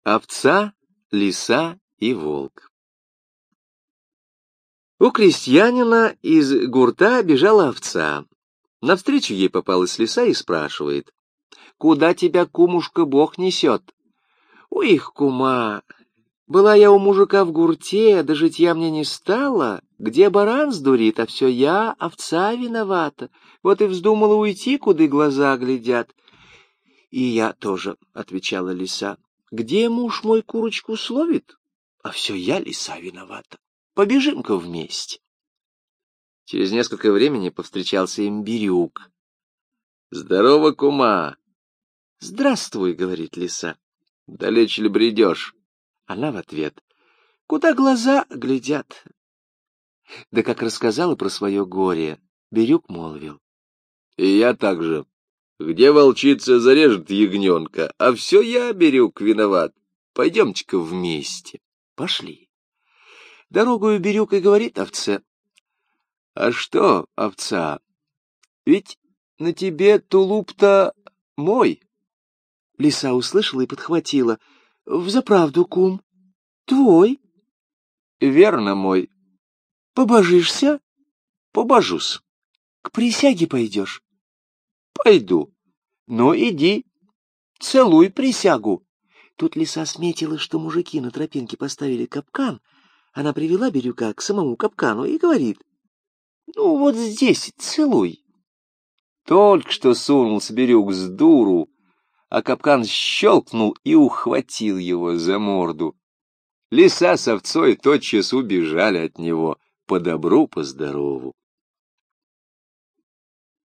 Овца, лиса и волк. У крестьянина из гурта бежала овца. Навстречу ей попалась лиса и спрашивает: «Куда тебя, кумушка, Бог несет?» «У их кума. Была я у мужика в гурте, да житья мне не стало. Где баран сдурит, а все я, овца, виновата. Вот и вздумала уйти, куда глаза глядят». «И я тоже», — отвечала лиса. «Где муж мой курочку словит, а все я, лиса, виновата. Побежим-ка вместе». Через несколько времени повстречался им Бирюк. «Здорово, кума!» «Здравствуй», — говорит лиса. «Далече ли бредешь?» Она в ответ: «Куда глаза глядят?» Да как рассказала про свое горе, Бирюк молвил: «И я так же. Где волчица зарежет ягненка, а все я, Бирюк, виноват. Пойдемте-ка вместе». Пошли. Дорогою Бирюк и говорит овце: «А что, овца, ведь на тебе тулуп-то мой». Лиса услышала и подхватила: «Взаправду, кум, твой». «Верно, мой». «Побожишься?» «Побожусь». «К присяге пойдешь?» «Пойду». «Ну, иди, целуй присягу». Тут лиса сметила, что мужики на тропинке поставили капкан. Она привела Бирюка к самому капкану и говорит: «Ну, вот здесь целуй». Только что сунулся Бирюк с дуру, а капкан щелкнул и ухватил его за морду. Лиса с овцой тотчас убежали от него по добру, по здорову.